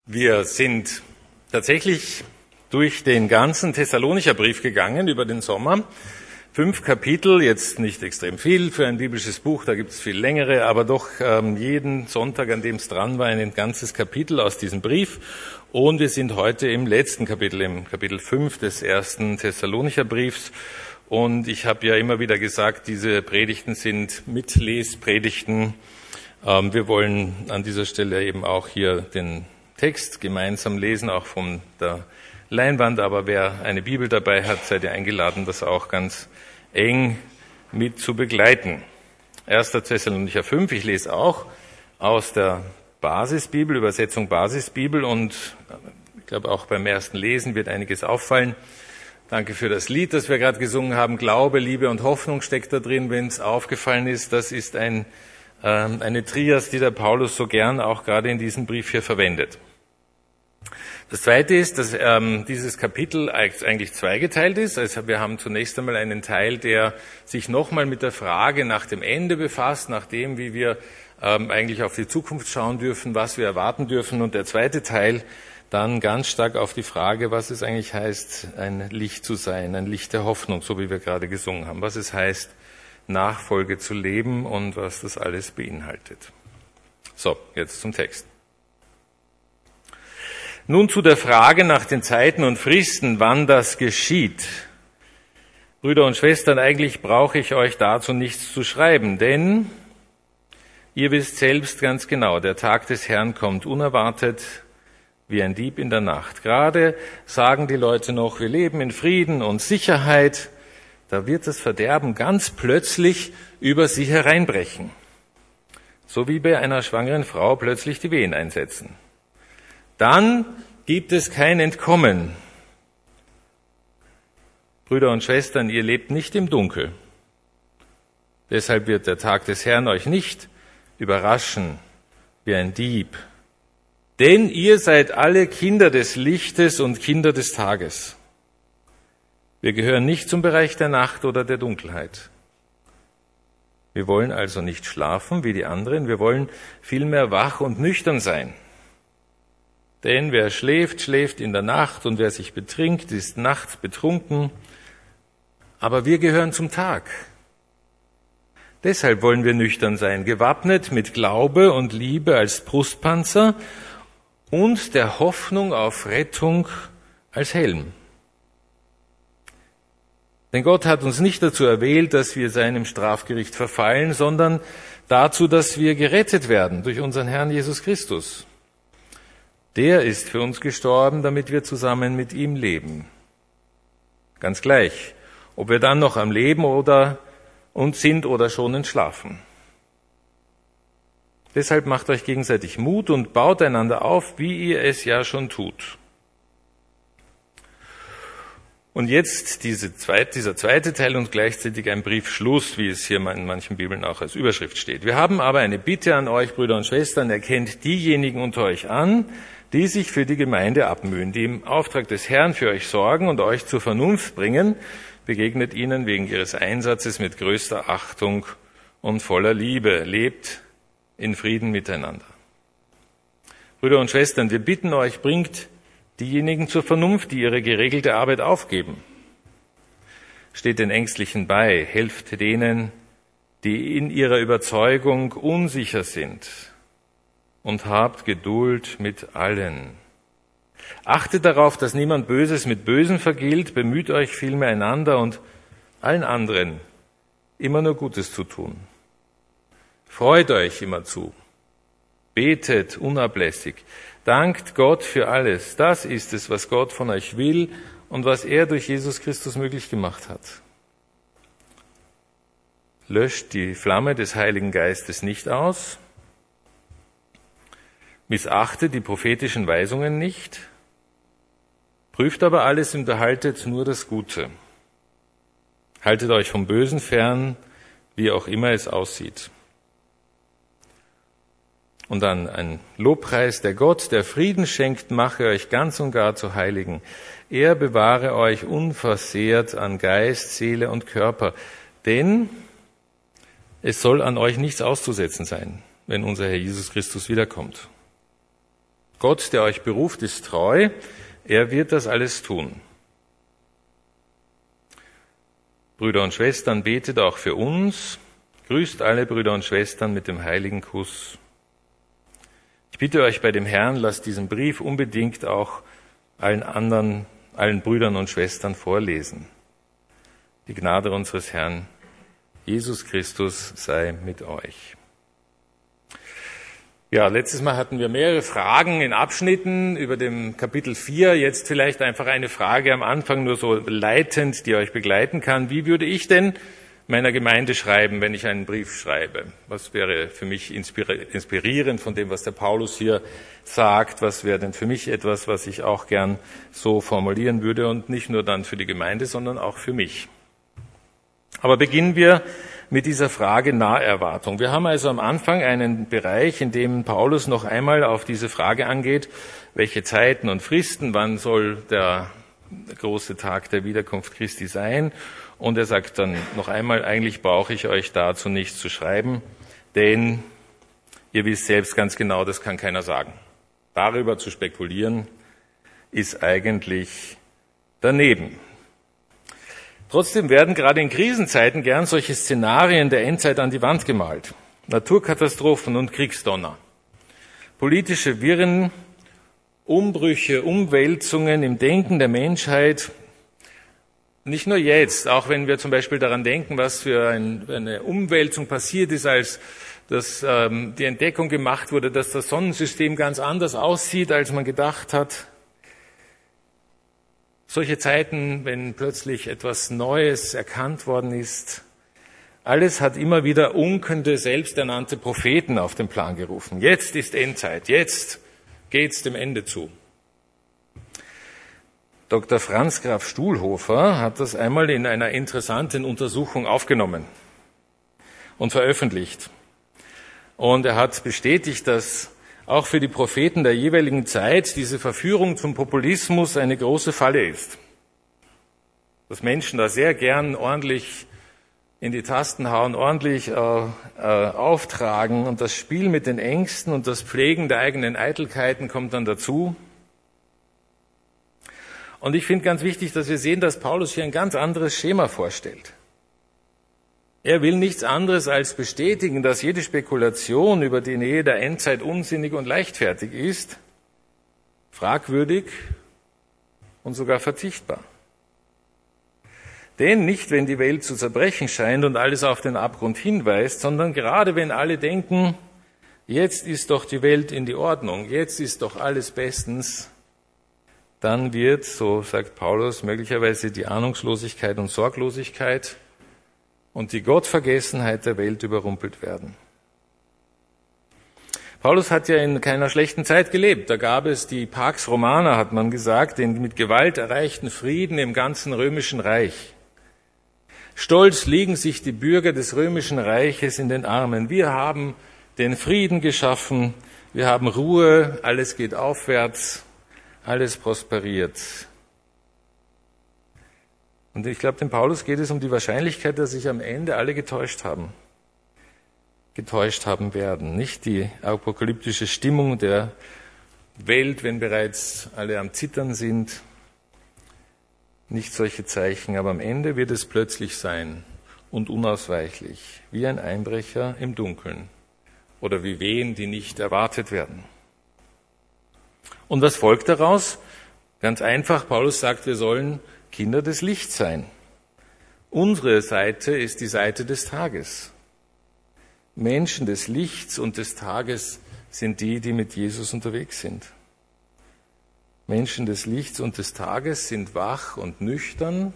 Wir sind tatsächlich durch den ganzen Thessalonicher Brief gegangen über den Sommer. 5 Kapitel, jetzt nicht extrem viel für ein biblisches Buch, da gibt es viel längere, aber doch jeden Sonntag, an dem es dran war, ein ganzes Kapitel aus diesem Brief. Und wir sind heute im letzten Kapitel, im Kapitel 5 des ersten Thessalonicher Briefs. Und ich habe ja immer wieder gesagt, diese Predigten sind Mitlespredigten. Wir wollen an dieser Stelle eben auch hier den Text gemeinsam lesen, auch von der Leinwand. Aber wer eine Bibel dabei hat, seid ihr eingeladen, das auch ganz eng mit zu begleiten. 1. Thessalonicher 5, ich lese auch aus der Basisbibel, Übersetzung Basisbibel, und ich glaube auch beim ersten Lesen wird einiges auffallen. Danke für das Lied, das wir gerade gesungen haben. Glaube, Liebe und Hoffnung steckt da drin, wenn es aufgefallen ist. Das ist eine Trias, die der Paulus so gern auch gerade in diesem Brief hier verwendet. Das Zweite ist, dass dieses Kapitel eigentlich zweigeteilt ist. Also wir haben zunächst einmal einen Teil, der sich nochmal mit der Frage nach dem Ende befasst, nach dem, wie wir eigentlich auf die Zukunft schauen dürfen, was wir erwarten dürfen. Und der zweite Teil dann ganz stark auf die Frage, was es eigentlich heißt, ein Licht zu sein, ein Licht der Hoffnung, so wie wir gerade gesungen haben. Was es heißt, Nachfolge zu leben und was das alles beinhaltet. So, jetzt zum Text. Nun zu der Frage nach den Zeiten und Fristen, wann das geschieht. Brüder und Schwestern, eigentlich brauche ich euch dazu nichts zu schreiben, denn ihr wisst selbst ganz genau, der Tag des Herrn kommt unerwartet wie ein Dieb in der Nacht. Gerade sagen die Leute noch, wir leben in Frieden und Sicherheit. Da wird das Verderben ganz plötzlich über sie hereinbrechen. So wie bei einer schwangeren Frau plötzlich die Wehen einsetzen. Dann gibt es kein Entkommen. Brüder und Schwestern, ihr lebt nicht im Dunkel. Deshalb wird der Tag des Herrn euch nicht überraschen wie ein Dieb. Denn ihr seid alle Kinder des Lichtes und Kinder des Tages. Wir gehören nicht zum Bereich der Nacht oder der Dunkelheit. Wir wollen also nicht schlafen wie die anderen, wir wollen vielmehr wach und nüchtern sein. Denn wer schläft, schläft in der Nacht, und wer sich betrinkt, ist nachts betrunken. Aber wir gehören zum Tag. Deshalb wollen wir nüchtern sein, gewappnet mit Glaube und Liebe als Brustpanzer und der Hoffnung auf Rettung als Helm. Denn Gott hat uns nicht dazu erwählt, dass wir seinem Strafgericht verfallen, sondern dazu, dass wir gerettet werden durch unseren Herrn Jesus Christus. Der ist für uns gestorben, damit wir zusammen mit ihm leben. Ganz gleich, ob wir dann noch am Leben sind oder schon entschlafen. Deshalb macht euch gegenseitig Mut und baut einander auf, wie ihr es ja schon tut. Und jetzt dieser zweite Teil und gleichzeitig ein Briefschluss, wie es hier in manchen Bibeln auch als Überschrift steht. Wir haben aber eine Bitte an euch, Brüder und Schwestern, erkennt diejenigen unter euch an, die sich für die Gemeinde abmühen, die im Auftrag des Herrn für euch sorgen und euch zur Vernunft bringen, begegnet ihnen wegen ihres Einsatzes mit größter Achtung und voller Liebe, lebt in Frieden miteinander. Brüder und Schwestern, wir bitten euch, bringt diejenigen zur Vernunft, die ihre geregelte Arbeit aufgeben. Steht den Ängstlichen bei, helft denen, die in ihrer Überzeugung unsicher sind, und habt Geduld mit allen. Achtet darauf, dass niemand Böses mit Bösen vergilt, bemüht euch vielmehr einander und allen anderen immer nur Gutes zu tun. Freut euch immerzu, betet unablässig, dankt Gott für alles. Das ist es, was Gott von euch will und was er durch Jesus Christus möglich gemacht hat. Löscht die Flamme des Heiligen Geistes nicht aus, missachtet die prophetischen Weisungen nicht, prüft aber alles und erhaltet nur das Gute. Haltet euch vom Bösen fern, wie auch immer es aussieht. Und dann ein Lobpreis, der Gott, der Frieden schenkt, mache euch ganz und gar zu Heiligen. Er bewahre euch unversehrt an Geist, Seele und Körper, denn es soll an euch nichts auszusetzen sein, wenn unser Herr Jesus Christus wiederkommt. Gott, der euch beruft, ist treu. Er wird das alles tun. Brüder und Schwestern, betet auch für uns. Grüßt alle Brüder und Schwestern mit dem heiligen Kuss. Ich bitte euch bei dem Herrn, lasst diesen Brief unbedingt auch allen Brüdern und Schwestern vorlesen. Die Gnade unseres Herrn Jesus Christus sei mit euch. Ja, letztes Mal hatten wir mehrere Fragen in Abschnitten über dem Kapitel 4. Jetzt vielleicht einfach eine Frage am Anfang, nur so leitend, die euch begleiten kann. Wie würde ich denn meiner Gemeinde schreiben, wenn ich einen Brief schreibe? Was wäre für mich inspirierend von dem, was der Paulus hier sagt? Was wäre denn für mich etwas, was ich auch gern so formulieren würde und nicht nur dann für die Gemeinde, sondern auch für mich? Aber beginnen wir mit dieser Frage Naherwartung. Wir haben also am Anfang einen Bereich, in dem Paulus noch einmal auf diese Frage angeht, welche Zeiten und Fristen, wann soll der große Tag der Wiederkunft Christi sein. Und er sagt dann noch einmal, eigentlich brauche ich euch dazu nichts zu schreiben, denn ihr wisst selbst ganz genau, das kann keiner sagen. Darüber zu spekulieren, ist eigentlich daneben. Trotzdem werden gerade in Krisenzeiten gern solche Szenarien der Endzeit an die Wand gemalt. Naturkatastrophen und Kriegsdonner. Politische Wirren, Umbrüche, Umwälzungen im Denken der Menschheit. Nicht nur jetzt, auch wenn wir zum Beispiel daran denken, was für eine Umwälzung passiert ist, als dass die Entdeckung gemacht wurde, dass das Sonnensystem ganz anders aussieht, als man gedacht hat. Solche Zeiten, wenn plötzlich etwas Neues erkannt worden ist, alles hat immer wieder unkende, selbsternannte Propheten auf den Plan gerufen. Jetzt ist Endzeit, jetzt geht's dem Ende zu. Dr. Franz Graf Stuhlhofer hat das einmal in einer interessanten Untersuchung aufgenommen und veröffentlicht. Und er hat bestätigt, dass auch für die Propheten der jeweiligen Zeit diese Verführung zum Populismus eine große Falle ist. Dass Menschen da sehr gern ordentlich in die Tasten hauen, ordentlich auftragen und das Spiel mit den Ängsten und das Pflegen der eigenen Eitelkeiten kommt dann dazu. Und ich finde ganz wichtig, dass wir sehen, dass Paulus hier ein ganz anderes Schema vorstellt. Er will nichts anderes als bestätigen, dass jede Spekulation über die Nähe der Endzeit unsinnig und leichtfertig ist, fragwürdig und sogar verzichtbar. Denn nicht, wenn die Welt zu zerbrechen scheint und alles auf den Abgrund hinweist, sondern gerade wenn alle denken, jetzt ist doch die Welt in die Ordnung, jetzt ist doch alles bestens, dann wird, so sagt Paulus, möglicherweise die Ahnungslosigkeit und Sorglosigkeit und die Gottvergessenheit der Welt überrumpelt werden. Paulus hat ja in keiner schlechten Zeit gelebt. Da gab es die Pax Romana, hat man gesagt, den mit Gewalt erreichten Frieden im ganzen römischen Reich. Stolz liegen sich die Bürger des römischen Reiches in den Armen. Wir haben den Frieden geschaffen, wir haben Ruhe, alles geht aufwärts, alles prosperiert. Und ich glaube, dem Paulus geht es um die Wahrscheinlichkeit, dass sich am Ende alle getäuscht haben werden. Nicht die apokalyptische Stimmung der Welt, wenn bereits alle am Zittern sind. Nicht solche Zeichen, aber am Ende wird es plötzlich sein und unausweichlich, wie ein Einbrecher im Dunkeln oder wie Wehen, die nicht erwartet werden. Und was folgt daraus? Ganz einfach, Paulus sagt, wir sollen Kinder des Lichts sein. Unsere Seite ist die Seite des Tages. Menschen des Lichts und des Tages sind die, die mit Jesus unterwegs sind. Menschen des Lichts und des Tages sind wach und nüchtern.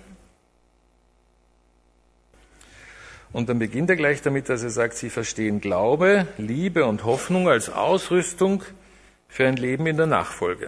Und dann beginnt er gleich damit, dass er sagt, sie verstehen Glaube, Liebe und Hoffnung als Ausrüstung für ein Leben in der Nachfolge.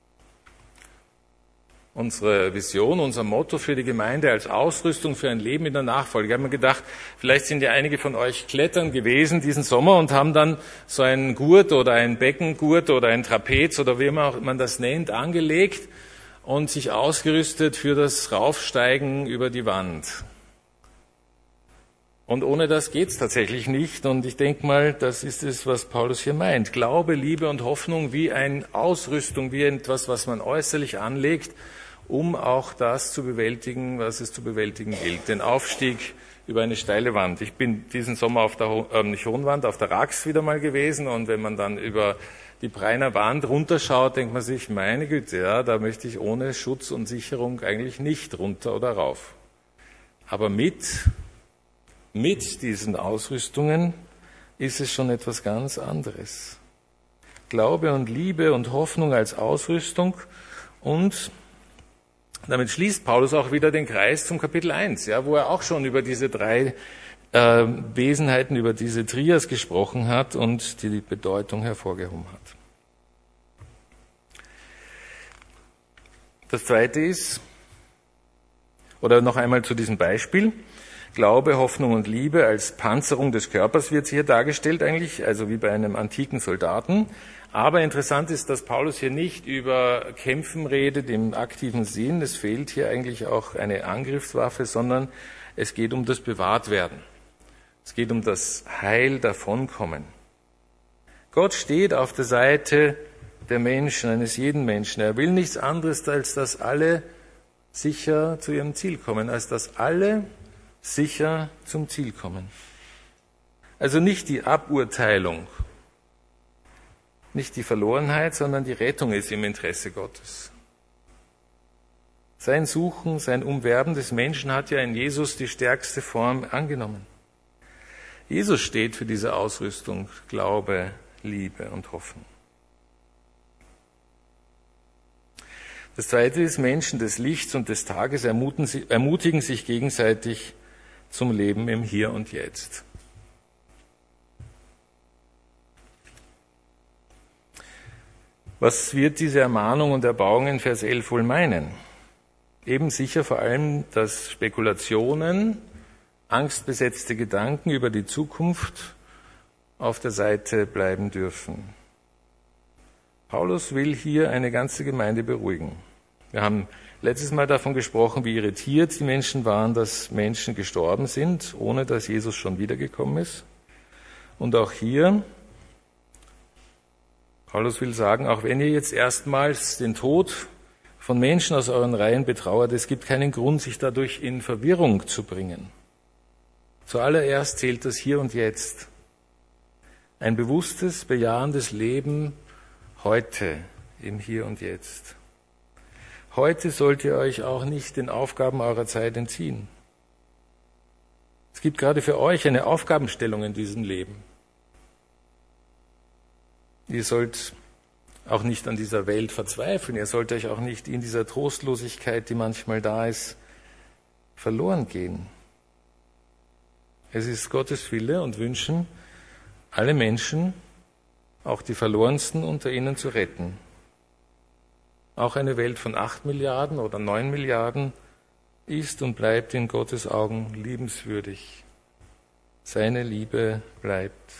Unsere Vision, unser Motto für die Gemeinde als Ausrüstung für ein Leben in der Nachfolge. Ich habe mir gedacht, vielleicht sind ja einige von euch klettern gewesen diesen Sommer und haben dann so einen Gurt oder einen Beckengurt oder ein Trapez oder wie immer man das nennt, angelegt und sich ausgerüstet für das Raufsteigen über die Wand. Und ohne das geht's tatsächlich nicht. Und ich denke mal, das ist es, was Paulus hier meint. Glaube, Liebe und Hoffnung wie eine Ausrüstung, wie etwas, was man äußerlich anlegt, um auch das zu bewältigen, was es zu bewältigen gilt. Den Aufstieg über eine steile Wand. Ich bin diesen Sommer auf der nicht Hohenwand, auf der Rax wieder mal gewesen. Und wenn man dann über die Breiner Wand runterschaut, denkt man sich, meine Güte, ja, da möchte ich ohne Schutz und Sicherung eigentlich nicht runter oder rauf. Aber mit diesen Ausrüstungen ist es schon etwas ganz anderes. Glaube und Liebe und Hoffnung als Ausrüstung, und damit schließt Paulus auch wieder den Kreis zum Kapitel 1, ja, wo er auch schon über diese drei Wesenheiten, über diese Trias gesprochen hat und die Bedeutung hervorgehoben hat. Das zweite ist, oder noch einmal zu diesem Beispiel, Glaube, Hoffnung und Liebe als Panzerung des Körpers wird hier dargestellt eigentlich, also wie bei einem antiken Soldaten. Aber interessant ist, dass Paulus hier nicht über Kämpfen redet im aktiven Sinn. Es fehlt hier eigentlich auch eine Angriffswaffe, sondern es geht um das Bewahrtwerden. Es geht um das Heil davonkommen. Gott steht auf der Seite der Menschen, eines jeden Menschen. Er will nichts anderes, als dass alle sicher zu ihrem Ziel kommen, als dass alle sicher zum Ziel kommen. Also nicht die Aburteilung, nicht die Verlorenheit, sondern die Rettung ist im Interesse Gottes. Sein Suchen, sein Umwerben des Menschen hat ja in Jesus die stärkste Form angenommen. Jesus steht für diese Ausrüstung, Glaube, Liebe und Hoffnung. Das zweite ist, Menschen des Lichts und des Tages ermutigen sich gegenseitig zum Leben im Hier und Jetzt. Was wird diese Ermahnung und Erbauung in Vers 11 wohl meinen? Eben sicher vor allem, dass Spekulationen, angstbesetzte Gedanken über die Zukunft auf der Seite bleiben dürfen. Paulus will hier eine ganze Gemeinde beruhigen. Wir haben letztes Mal davon gesprochen, wie irritiert die Menschen waren, dass Menschen gestorben sind, ohne dass Jesus schon wiedergekommen ist. Und auch hier, Paulus will sagen, auch wenn ihr jetzt erstmals den Tod von Menschen aus euren Reihen betrauert, es gibt keinen Grund, sich dadurch in Verwirrung zu bringen. Zuallererst zählt das Hier und Jetzt. Ein bewusstes, bejahendes Leben heute, im Hier und Jetzt. Heute sollt ihr euch auch nicht den Aufgaben eurer Zeit entziehen. Es gibt gerade für euch eine Aufgabenstellung in diesem Leben. Ihr sollt auch nicht an dieser Welt verzweifeln. Ihr sollt euch auch nicht in dieser Trostlosigkeit, die manchmal da ist, verloren gehen. Es ist Gottes Wille und Wünschen, alle Menschen, auch die Verlorensten unter ihnen, zu retten. Auch eine Welt von 8 Milliarden oder 9 Milliarden ist und bleibt in Gottes Augen liebenswürdig. Seine Liebe bleibt.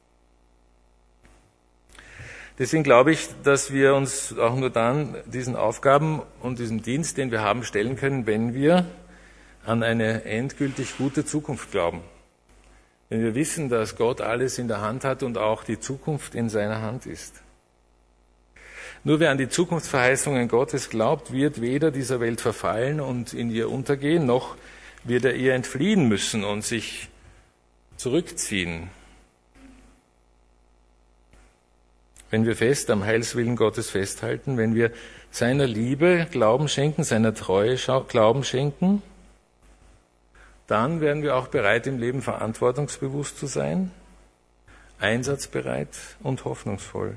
Deswegen glaube ich, dass wir uns auch nur dann diesen Aufgaben und diesem Dienst, den wir haben, stellen können, wenn wir an eine endgültig gute Zukunft glauben. Wenn wir wissen, dass Gott alles in der Hand hat und auch die Zukunft in seiner Hand ist. Nur wer an die Zukunftsverheißungen Gottes glaubt, wird weder dieser Welt verfallen und in ihr untergehen, noch wird er ihr entfliehen müssen und sich zurückziehen. Wenn wir fest am Heilswillen Gottes festhalten, wenn wir seiner Liebe Glauben schenken, seiner Treue Glauben schenken, dann werden wir auch bereit, im Leben verantwortungsbewusst zu sein, einsatzbereit und hoffnungsvoll.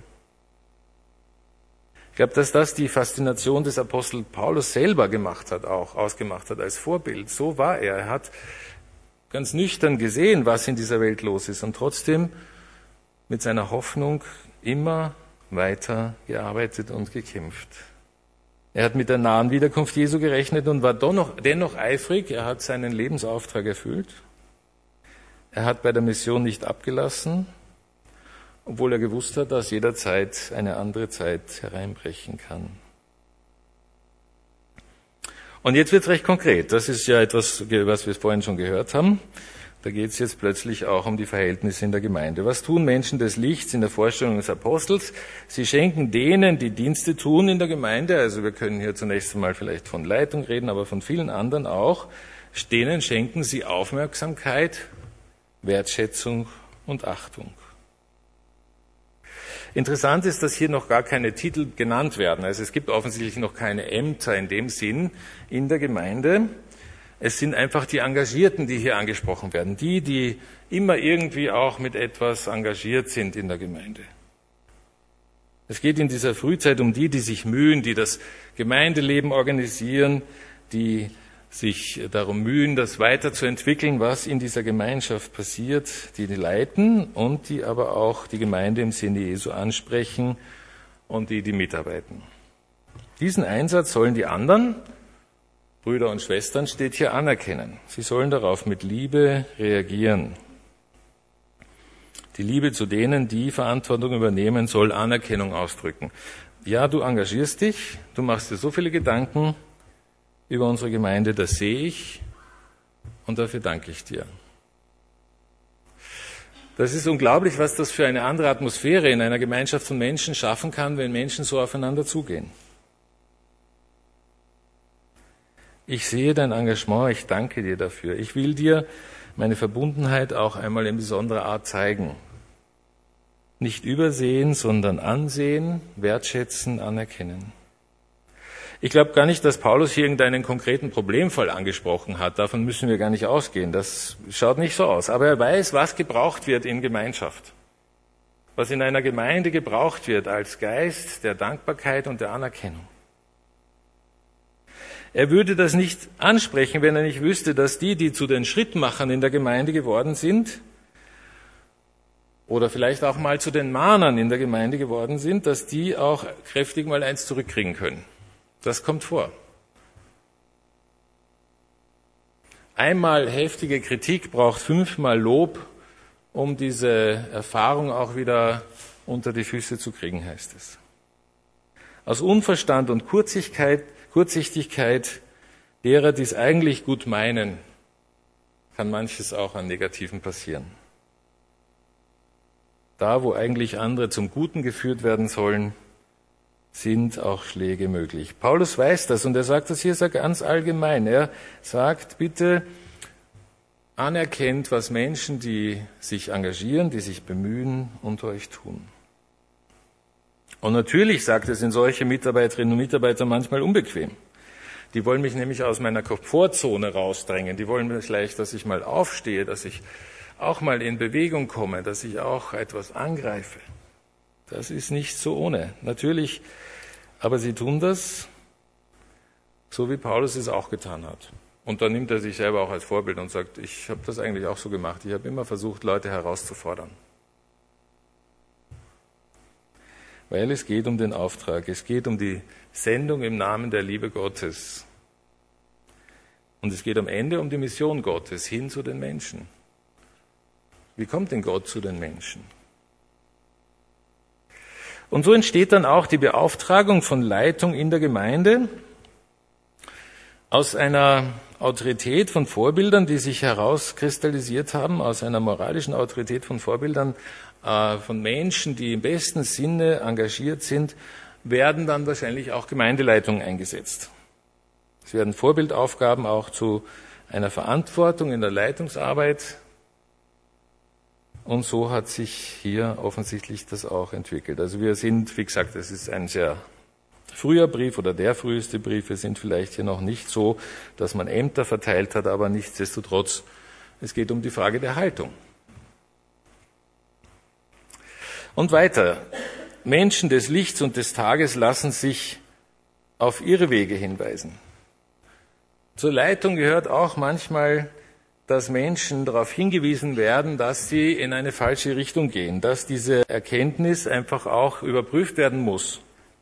Ich glaube, dass das die Faszination des Apostel Paulus selber ausgemacht hat als Vorbild. So war er. Er hat ganz nüchtern gesehen, was in dieser Welt los ist und trotzdem mit seiner Hoffnung immer weiter gearbeitet und gekämpft. Er hat mit der nahen Wiederkunft Jesu gerechnet und war dennoch eifrig. Er hat seinen Lebensauftrag erfüllt. Er hat bei der Mission nicht abgelassen, obwohl er gewusst hat, dass jederzeit eine andere Zeit hereinbrechen kann. Und jetzt wird es recht konkret. Das ist ja etwas, was wir vorhin schon gehört haben. Da geht es jetzt plötzlich auch um die Verhältnisse in der Gemeinde. Was tun Menschen des Lichts in der Vorstellung des Apostels? Sie schenken denen, die Dienste tun in der Gemeinde, also wir können hier zunächst einmal vielleicht von Leitung reden, aber von vielen anderen auch, denen schenken sie Aufmerksamkeit, Wertschätzung und Achtung. Interessant ist, dass hier noch gar keine Titel genannt werden. Also es gibt offensichtlich noch keine Ämter in dem Sinn in der Gemeinde. Es sind einfach die Engagierten, die hier angesprochen werden. Die immer irgendwie auch mit etwas engagiert sind in der Gemeinde. Es geht in dieser Frühzeit um die sich mühen, die das Gemeindeleben organisieren, die sich darum mühen, das weiterzuentwickeln, was in dieser Gemeinschaft passiert, die leiten und die aber auch die Gemeinde im Sinne Jesu ansprechen und die mitarbeiten. Diesen Einsatz sollen die anderen, Brüder und Schwestern, steht hier, anerkennen. Sie sollen darauf mit Liebe reagieren. Die Liebe zu denen, die Verantwortung übernehmen, soll Anerkennung ausdrücken. Ja, du engagierst dich, du machst dir so viele Gedanken über unsere Gemeinde, das sehe ich und dafür danke ich dir. Das ist unglaublich, was das für eine andere Atmosphäre in einer Gemeinschaft von Menschen schaffen kann, wenn Menschen so aufeinander zugehen. Ich sehe dein Engagement, ich danke dir dafür. Ich will dir meine Verbundenheit auch einmal in besonderer Art zeigen. Nicht übersehen, sondern ansehen, wertschätzen, anerkennen. Ich glaube gar nicht, dass Paulus hier irgendeinen konkreten Problemfall angesprochen hat. Davon müssen wir gar nicht ausgehen. Das schaut nicht so aus. Aber er weiß, was gebraucht wird in Gemeinschaft. Was in einer Gemeinde gebraucht wird als Geist der Dankbarkeit und der Anerkennung. Er würde das nicht ansprechen, wenn er nicht wüsste, dass die zu den Schrittmachern in der Gemeinde geworden sind, oder vielleicht auch mal zu den Mahnern in der Gemeinde geworden sind, dass die auch kräftig mal eins zurückkriegen können. Das kommt vor. Einmal heftige Kritik braucht 5-mal Lob, um diese Erfahrung auch wieder unter die Füße zu kriegen, heißt es. Aus Unverstand und Kurzsichtigkeit derer, die es eigentlich gut meinen, kann manches auch an Negativen passieren. Da, wo eigentlich andere zum Guten geführt werden sollen, sind auch Schläge möglich. Paulus weiß das und er sagt das hier ganz allgemein. Er sagt, bitte anerkennt, was Menschen, die sich engagieren, die sich bemühen, unter euch tun. Und natürlich, sagt es, sind solche Mitarbeiterinnen und Mitarbeiter manchmal unbequem. Die wollen mich nämlich aus meiner Komfortzone rausdrängen. Die wollen vielleicht, dass ich mal aufstehe, dass ich auch mal in Bewegung komme, dass ich auch etwas angreife. Das ist nicht so ohne. Natürlich, aber sie tun das, so wie Paulus es auch getan hat. Und dann nimmt er sich selber auch als Vorbild und sagt, ich habe das eigentlich auch so gemacht. Ich habe immer versucht, Leute herauszufordern. Weil es geht um den Auftrag, es geht um die Sendung im Namen der Liebe Gottes. Und es geht am Ende um die Mission Gottes hin zu den Menschen. Wie kommt denn Gott zu den Menschen? Und so entsteht dann auch die Beauftragung von Leitung in der Gemeinde aus einer Autorität von Vorbildern, die sich herauskristallisiert haben, aus einer moralischen Autorität von Vorbildern, von Menschen, die im besten Sinne engagiert sind, werden dann wahrscheinlich auch Gemeindeleitungen eingesetzt. Es werden Vorbildaufgaben auch zu einer Verantwortung in der Leitungsarbeit. Und so hat sich hier offensichtlich das auch entwickelt. Also wir sind, wie gesagt, es ist ein sehr früher Brief oder der früheste Brief. Wir sind vielleicht hier noch nicht so, dass man Ämter verteilt hat, aber nichtsdestotrotz, es geht um die Frage der Haltung. Und weiter. Menschen des Lichts und des Tages lassen sich auf ihre Wege hinweisen. Zur Leitung gehört auch manchmal, dass Menschen darauf hingewiesen werden, dass sie in eine falsche Richtung gehen, dass diese Erkenntnis einfach auch überprüft werden muss.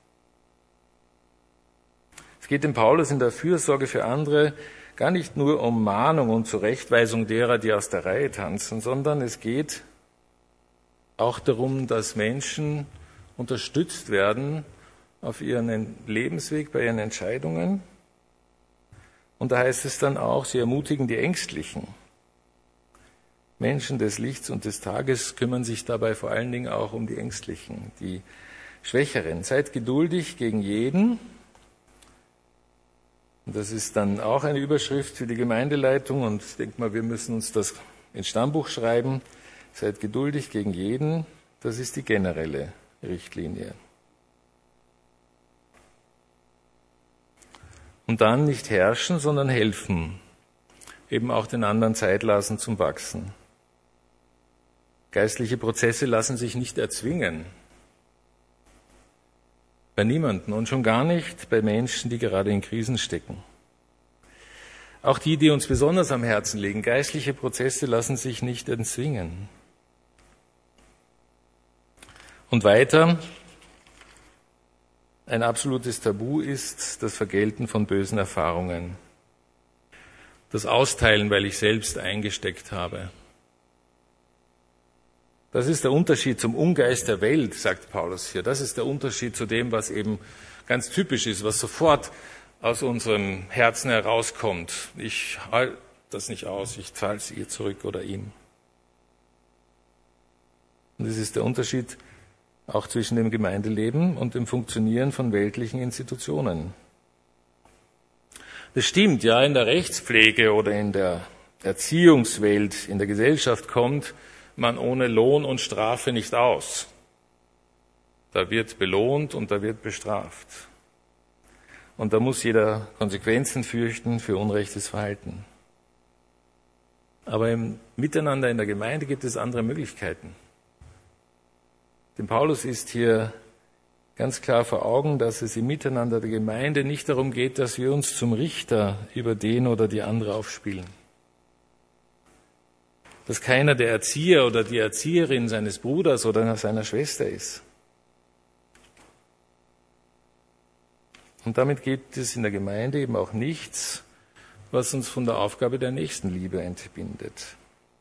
Es geht dem Paulus in der Fürsorge für andere gar nicht nur um Mahnung und Zurechtweisung derer, die aus der Reihe tanzen, sondern es geht auch darum, dass Menschen unterstützt werden auf ihren Lebensweg, bei ihren Entscheidungen. Und da heißt es dann auch, sie ermutigen die Ängstlichen. Menschen des Lichts und des Tages kümmern sich dabei vor allen Dingen auch um die Ängstlichen, die Schwächeren. Seid geduldig gegen jeden. Und das ist dann auch eine Überschrift für die Gemeindeleitung. Und ich denke mal, wir müssen uns das ins Stammbuch schreiben. Seid geduldig gegen jeden. Das ist die generelle Richtlinie. Und dann nicht herrschen, sondern helfen. Eben auch den anderen Zeit lassen zum Wachsen. Geistliche Prozesse lassen sich nicht erzwingen. Bei niemandem und schon gar nicht bei Menschen, die gerade in Krisen stecken. Auch die uns besonders am Herzen liegen, geistliche Prozesse lassen sich nicht erzwingen. Und weiter, ein absolutes Tabu ist das Vergelten von bösen Erfahrungen. Das Austeilen, weil ich selbst eingesteckt habe. Das ist der Unterschied zum Ungeist der Welt, sagt Paulus hier. Das ist der Unterschied zu dem, was eben ganz typisch ist, was sofort aus unserem Herzen herauskommt. Ich halte das nicht aus, ich zahle es ihr zurück oder ihm. Und das ist der Unterschied auch zwischen dem Gemeindeleben und dem Funktionieren von weltlichen Institutionen. Das stimmt, ja, in der Rechtspflege oder in der Erziehungswelt, in der Gesellschaft kommt man ohne Lohn und Strafe nicht aus. Da wird belohnt und da wird bestraft. Und da muss jeder Konsequenzen fürchten für unrechtes Verhalten. Aber im Miteinander in der Gemeinde gibt es andere Möglichkeiten. Dem Paulus ist hier ganz klar vor Augen, dass es im Miteinander der Gemeinde nicht darum geht, dass wir uns zum Richter über den oder die andere aufspielen. Dass keiner der Erzieher oder die Erzieherin seines Bruders oder seiner Schwester ist. Und damit gibt es in der Gemeinde eben auch nichts, was uns von der Aufgabe der Nächstenliebe entbindet.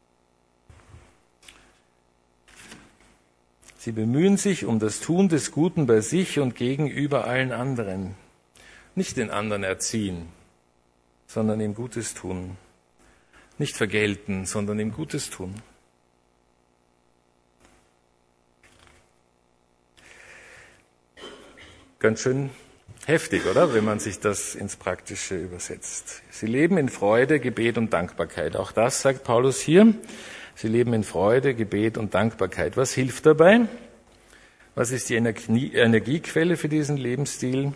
Sie bemühen sich um das Tun des Guten bei sich und gegenüber allen anderen. Nicht den anderen erziehen, sondern ihm Gutes tun. Nicht vergelten, sondern ihm Gutes tun. Ganz schön heftig, oder? Wenn man sich das ins Praktische übersetzt. Sie leben in Freude, Gebet und Dankbarkeit. Auch das sagt Paulus hier. Sie leben in Freude, Gebet und Dankbarkeit. Was hilft dabei? Was ist die Energiequelle für diesen Lebensstil?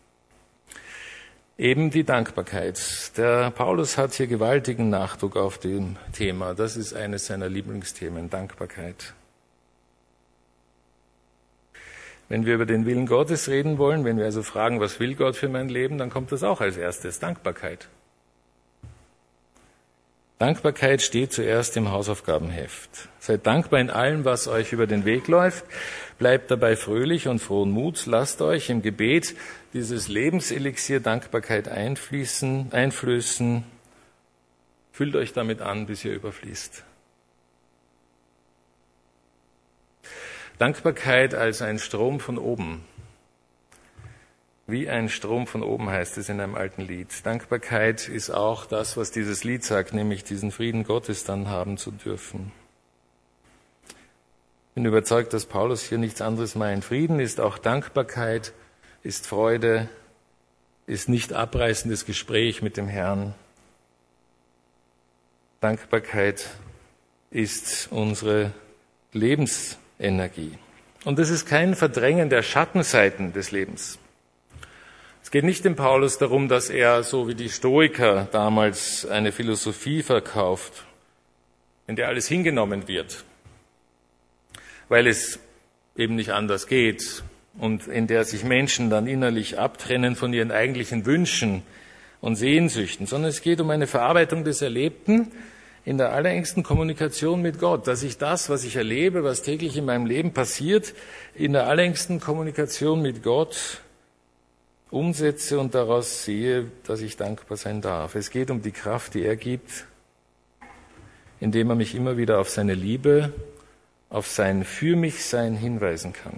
Eben die Dankbarkeit. Der Paulus hat hier gewaltigen Nachdruck auf dem Thema. Das ist eines seiner Lieblingsthemen, Dankbarkeit. Wenn wir über den Willen Gottes reden wollen, wenn wir also fragen, was will Gott für mein Leben, dann kommt das auch als erstes, Dankbarkeit. Dankbarkeit steht zuerst im Hausaufgabenheft. Seid dankbar in allem, was euch über den Weg läuft. Bleibt dabei fröhlich und frohen Muts. Lasst euch im Gebet dieses Lebenselixier Dankbarkeit einflößen. Füllt euch damit an, bis ihr überfließt. Dankbarkeit als ein Strom von oben. Wie ein Strom von oben heißt es in einem alten Lied. Dankbarkeit ist auch das, was dieses Lied sagt, nämlich diesen Frieden Gottes dann haben zu dürfen. Ich bin überzeugt, dass Paulus hier nichts anderes meint. Frieden ist auch Dankbarkeit, ist Freude, ist nicht abreißendes Gespräch mit dem Herrn. Dankbarkeit ist unsere Lebensenergie. Und es ist kein Verdrängen der Schattenseiten des Lebens. Es geht nicht dem Paulus darum, dass er, so wie die Stoiker damals, eine Philosophie verkauft, in der alles hingenommen wird, weil es eben nicht anders geht und in der sich Menschen dann innerlich abtrennen von ihren eigentlichen Wünschen und Sehnsüchten, sondern es geht um eine Verarbeitung des Erlebten in der allerengsten Kommunikation mit Gott, dass ich das, was ich erlebe, was täglich in meinem Leben passiert, in der allerengsten Kommunikation mit Gott umsetze und daraus sehe, dass ich dankbar sein darf. Es geht um die Kraft, die er gibt, indem er mich immer wieder auf seine Liebe, auf sein Für-mich-Sein hinweisen kann.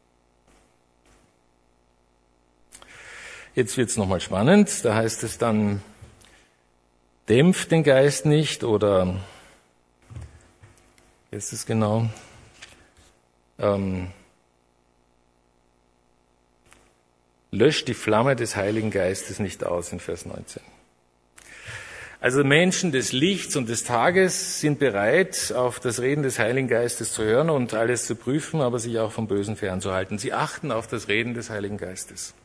Jetzt wird's nochmal spannend. Da heißt es dann, dämpft den Geist nicht oder Jetzt ist genau. Löscht die Flamme des Heiligen Geistes nicht aus in Vers 19. Also Menschen des Lichts und des Tages sind bereit, auf das Reden des Heiligen Geistes zu hören und alles zu prüfen, aber sich auch vom Bösen fernzuhalten. Sie achten auf das Reden des Heiligen Geistes.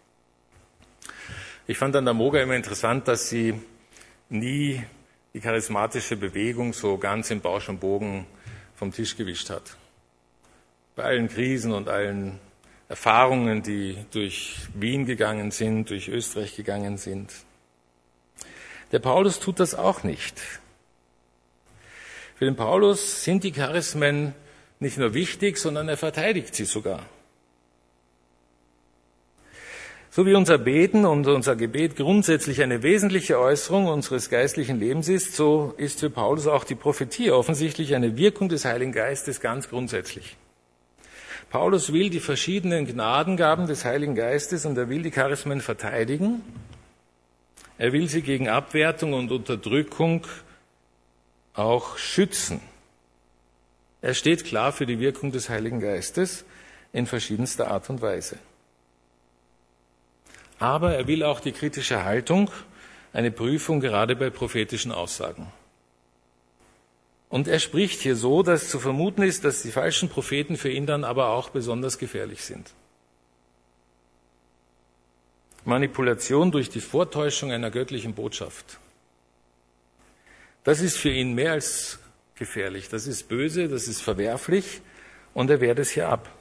Ich fand an der Moga immer interessant, dass sie nie die charismatische Bewegung so ganz im Bausch und Bogen vom Tisch gewischt hat. Bei allen Krisen und allen Erfahrungen, die durch Wien gegangen sind, durch Österreich gegangen sind. Der Paulus tut das auch nicht. Für den Paulus sind die Charismen nicht nur wichtig, sondern er verteidigt sie sogar. So wie unser Beten und unser Gebet grundsätzlich eine wesentliche Äußerung unseres geistlichen Lebens ist, so ist für Paulus auch die Prophetie offensichtlich eine Wirkung des Heiligen Geistes ganz grundsätzlich. Paulus will die verschiedenen Gnadengaben des Heiligen Geistes und er will die Charismen verteidigen. Er will sie gegen Abwertung und Unterdrückung auch schützen. Er steht klar für die Wirkung des Heiligen Geistes in verschiedenster Art und Weise. Aber er will auch die kritische Haltung, eine Prüfung gerade bei prophetischen Aussagen. Und er spricht hier so, dass zu vermuten ist, dass die falschen Propheten für ihn dann aber auch besonders gefährlich sind. Manipulation durch die Vortäuschung einer göttlichen Botschaft. Das ist für ihn mehr als gefährlich. Das ist böse, das ist verwerflich und er wehrt es hier ab.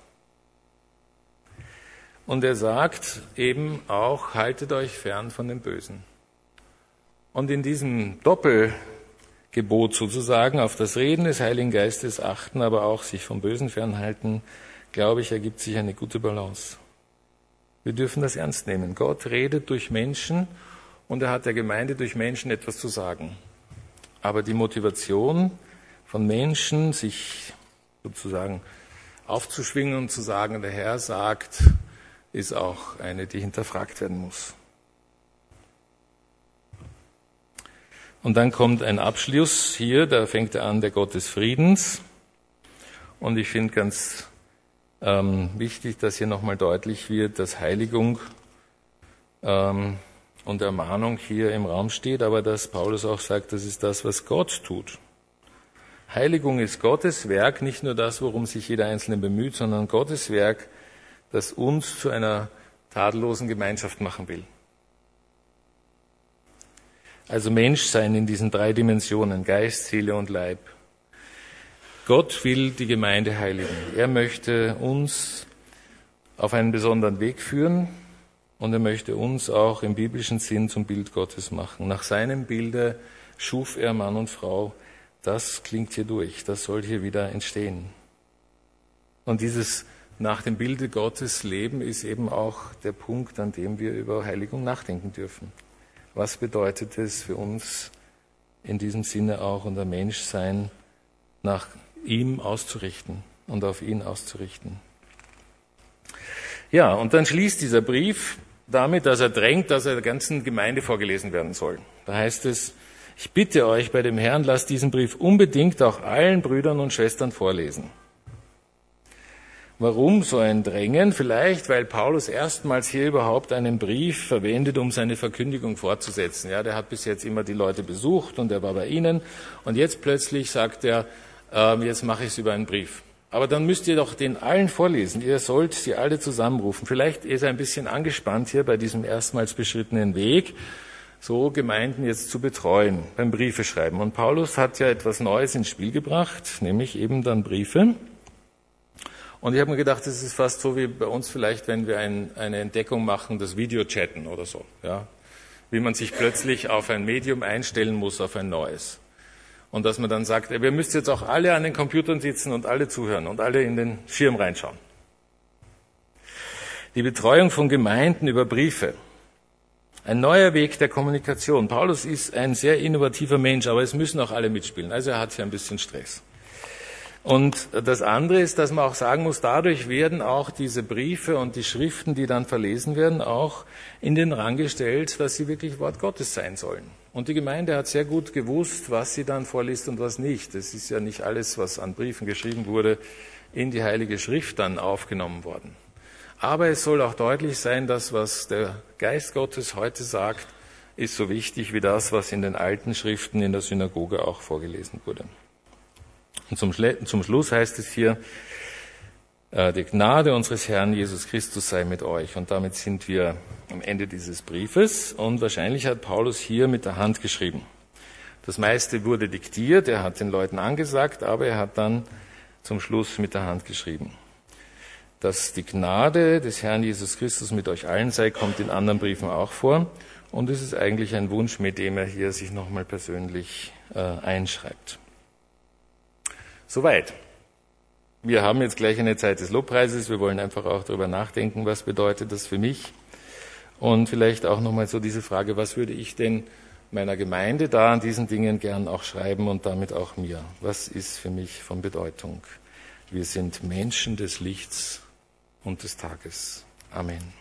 Und er sagt eben auch, haltet euch fern von dem Bösen. Und in diesem Doppelgebot sozusagen, auf das Reden des Heiligen Geistes achten, aber auch sich vom Bösen fernhalten, glaube ich, ergibt sich eine gute Balance. Wir dürfen das ernst nehmen. Gott redet durch Menschen und er hat der Gemeinde durch Menschen etwas zu sagen. Aber die Motivation von Menschen, sich sozusagen aufzuschwingen und zu sagen, der Herr sagt, ist auch eine, die hinterfragt werden muss. Und dann kommt ein Abschluss hier, da fängt er an, der Gott des Friedens. Und ich finde ganz wichtig, dass hier nochmal deutlich wird, dass Heiligung und Ermahnung hier im Raum steht, aber dass Paulus auch sagt, das ist das, was Gott tut. Heiligung ist Gottes Werk, nicht nur das, worum sich jeder Einzelne bemüht, sondern Gottes Werk, das uns zu einer tadellosen Gemeinschaft machen will. Also Menschsein in diesen 3 Dimensionen, Geist, Seele und Leib. Gott will die Gemeinde heiligen. Er möchte uns auf einen besonderen Weg führen und er möchte uns auch im biblischen Sinn zum Bild Gottes machen. Nach seinem Bilde schuf er Mann und Frau. Das klingt hier durch, das soll hier wieder entstehen. Und dieses nach dem Bilde Gottes Leben ist eben auch der Punkt, an dem wir über Heiligung nachdenken dürfen. Was bedeutet es für uns in diesem Sinne auch, unser Menschsein nach ihm auszurichten und auf ihn auszurichten? Ja, und dann schließt dieser Brief damit, dass er drängt, dass er der ganzen Gemeinde vorgelesen werden soll. Da heißt es, ich bitte euch bei dem Herrn, lasst diesen Brief unbedingt auch allen Brüdern und Schwestern vorlesen. Warum so ein Drängen? Vielleicht, weil Paulus erstmals hier überhaupt einen Brief verwendet, um seine Verkündigung fortzusetzen. Ja, der hat bis jetzt immer die Leute besucht und er war bei ihnen. Und jetzt plötzlich sagt er, jetzt mache ich es über einen Brief. Aber dann müsst ihr doch den allen vorlesen. Ihr sollt sie alle zusammenrufen. Vielleicht ist er ein bisschen angespannt hier bei diesem erstmals beschrittenen Weg, so Gemeinden jetzt zu betreuen beim Briefeschreiben. Und Paulus hat ja etwas Neues ins Spiel gebracht, nämlich eben dann Briefe. Und ich habe mir gedacht, das ist fast so wie bei uns vielleicht, wenn wir eine Entdeckung machen, das Videochatten oder so. Ja? Wie man sich plötzlich auf ein Medium einstellen muss, auf ein neues. Und dass man dann sagt, wir müssen jetzt auch alle an den Computern sitzen und alle zuhören und alle in den Schirm reinschauen. Die Betreuung von Gemeinden über Briefe. Ein neuer Weg der Kommunikation. Paulus ist ein sehr innovativer Mensch, aber es müssen auch alle mitspielen. Also er hat hier ein bisschen Stress. Und das andere ist, dass man auch sagen muss, dadurch werden auch diese Briefe und die Schriften, die dann verlesen werden, auch in den Rang gestellt, dass sie wirklich Wort Gottes sein sollen. Und die Gemeinde hat sehr gut gewusst, was sie dann vorliest und was nicht. Es ist ja nicht alles, was an Briefen geschrieben wurde, in die Heilige Schrift dann aufgenommen worden. Aber es soll auch deutlich sein, dass was der Geist Gottes heute sagt, ist so wichtig wie das, was in den alten Schriften in der Synagoge auch vorgelesen wurde. Und zum Schluss heißt es hier, die Gnade unseres Herrn Jesus Christus sei mit euch. Und damit sind wir am Ende dieses Briefes. Und wahrscheinlich hat Paulus hier mit der Hand geschrieben. Das meiste wurde diktiert, er hat den Leuten angesagt, aber er hat dann zum Schluss mit der Hand geschrieben. Dass die Gnade des Herrn Jesus Christus mit euch allen sei, kommt in anderen Briefen auch vor. Und es ist eigentlich ein Wunsch, mit dem er hier sich nochmal persönlich einschreibt. Soweit. Wir haben jetzt gleich eine Zeit des Lobpreises. Wir wollen einfach auch darüber nachdenken, was bedeutet das für mich. Und vielleicht auch nochmal so diese Frage, was würde ich denn meiner Gemeinde da an diesen Dingen gern auch schreiben und damit auch mir? Was ist für mich von Bedeutung? Wir sind Menschen des Lichts und des Tages. Amen.